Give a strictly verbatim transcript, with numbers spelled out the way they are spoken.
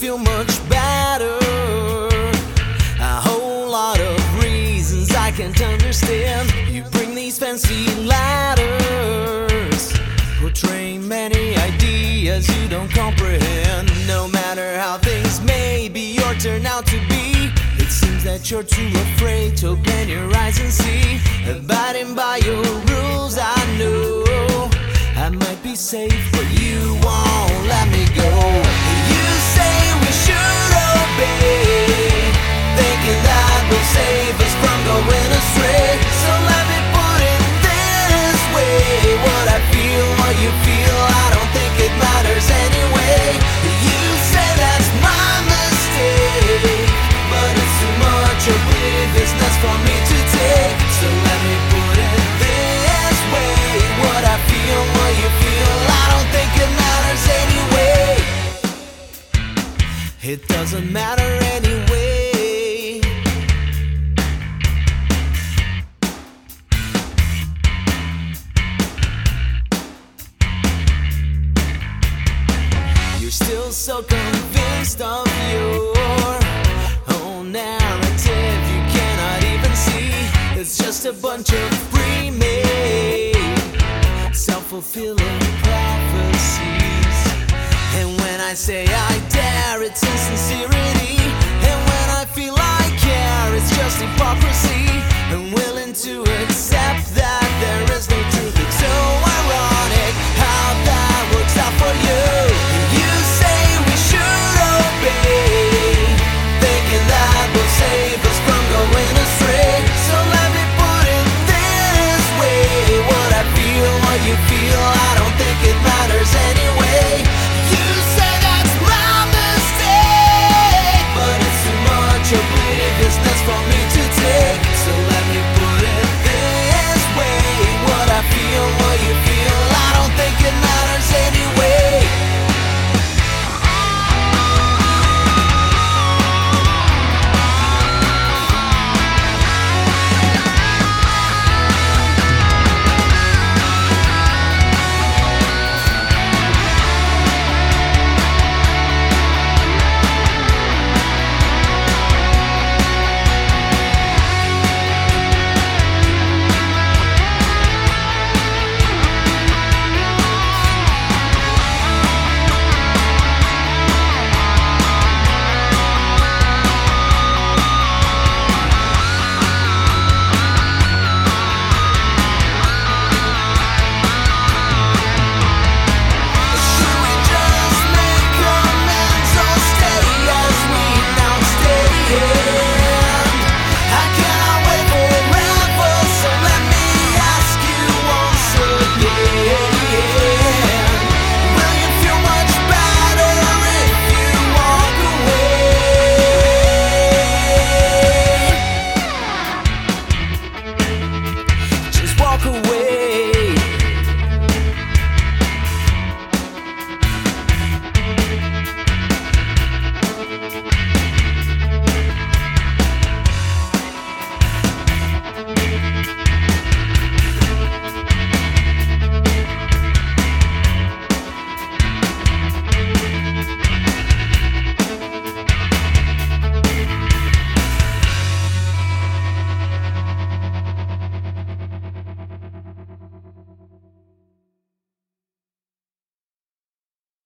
feel much better. A whole lot of reasons I can't understand. You bring these fancy letters, portraying many ideas you don't comprehend. No matter how things may be or turn out to be, it seems that you're too afraid to open your eyes and see. Abiding by your rules, I know I might be safe, but you won't let me go. You say we should obey, thinking that will save us from going astray. So let me put it this way: what I feel, what you feel, I don't think it matters anyway. You say that's my mistake, but it's too much obliviousness for me to take. So let me put it this way: what I feel, what you feel, I don't think it matters anyway. It doesn't matter anyway. You're still so convinced of your own narrative, you cannot even see it's just a bunch of pre-made, self-fulfilling prophecies. And when I say I dare, it's insincerity, and when I feel I care, it's just hypocrisy. I'm willing to admit